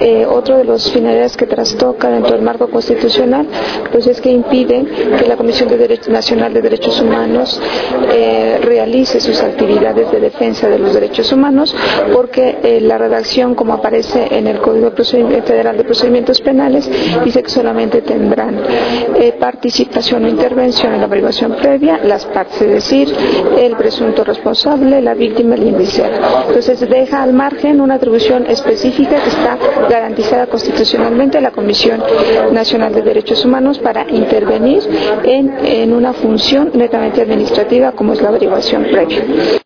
Otro de los finalidades que trastoca dentro del marco constitucional pues es que impide que la Comisión Nacional de Derechos Humanos realice sus actividades de defensa de los derechos humanos, porque la redacción, como aparece en el Código Federal de Procedimientos Penales, dice que solamente tendrán participación o intervención en la averiguación previa las partes, es decir, el presunto responsable, la víctima y el indiciado. Entonces deja al margen una atribución específica que está garantizada constitucionalmente a la Comisión Nacional de Derechos Humanos para intervenir en una función netamente administrativa como es la averiguación previa.